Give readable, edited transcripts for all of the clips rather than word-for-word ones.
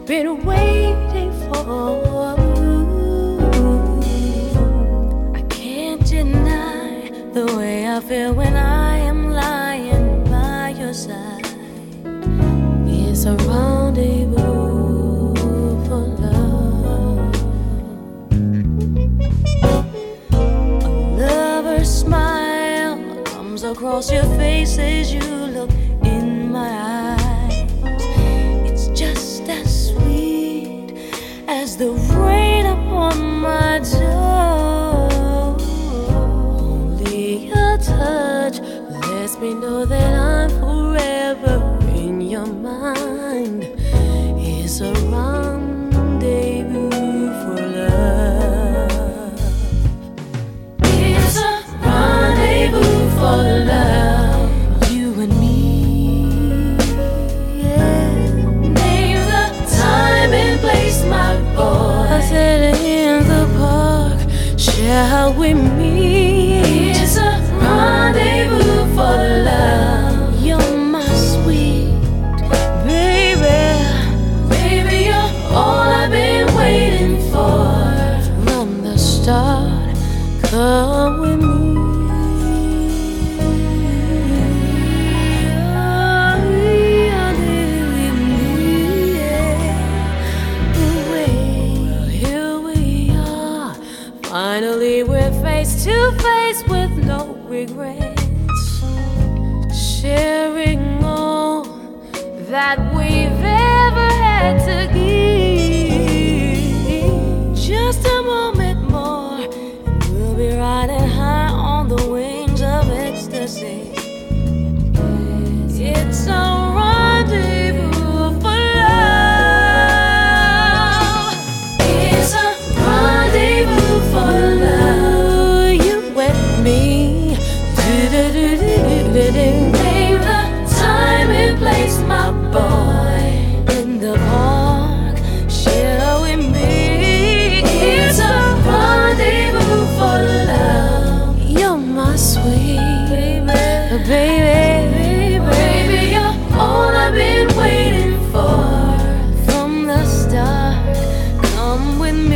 been waiting for. I can't deny the way I feel when I am lying by your side. It's a rendezvous for love. A lover's smile comes across your face as you look in my eyes. It's just as sweet as the rain upon my door. Only a touch lets me know that I'm forever in your mind. It's a rendezvous for love. It's a rendezvous for love. You and me, yeah. Name the time and place, my boy. I said in the park, shall we meet? It's a rendezvous for love. You're my sweet baby. Baby, you're all I've been waiting for. From the start, come with me. Here we are. Finally, we're face to face with no regrets, sharing all that we've ever had to give. Just a moment more, and we'll be riding high on the wings of ecstasy. It's a rendezvous for love. It's a rendezvous for love. You and me. Name the time and place, my boy. In the park, shall we meet? It's a rendezvous for love. You're my sweet baby. Baby, you're all I've been waiting for. From the start, come with me.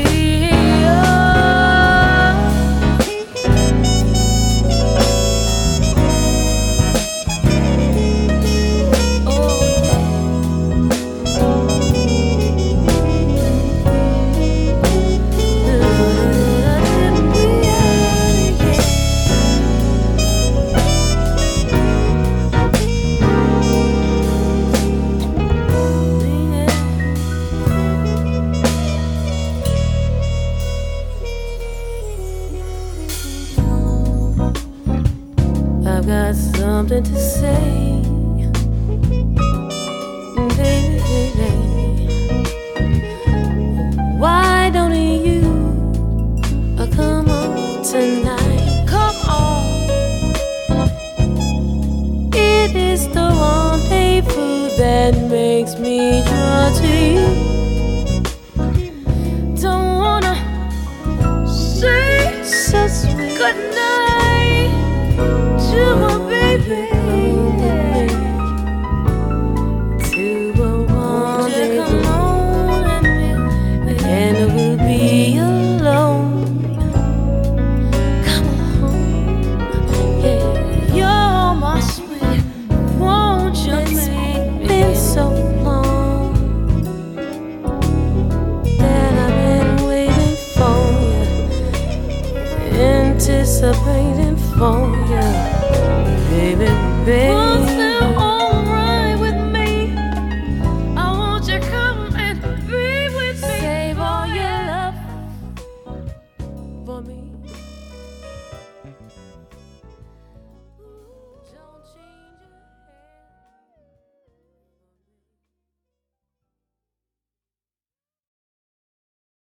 I've got something to say.